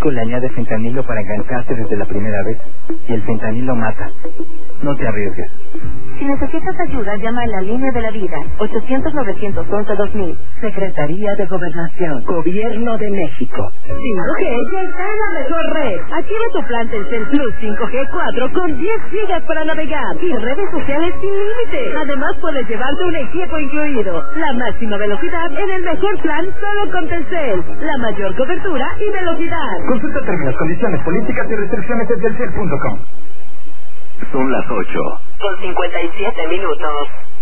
médico le añade fentanilo para engancharte desde la primera vez. Y el fentanilo mata. No te arriesgues. Si necesitas ayuda, llama a la línea de la vida. 800-911-2000. Secretaría de Gobernación. Gobierno de México. 5G ya está en la mejor red. Activa tu plan Telcel Plus 5G 4 con 10 gigas para navegar y redes sociales sin límite. Además puedes llevarte un equipo incluido. La máxima velocidad en el mejor plan solo con Telcel. La mayor cobertura y velocidad. Consulta términos, condiciones, políticas y restricciones en telcel.com. Son las 8:57 con 57 minutos.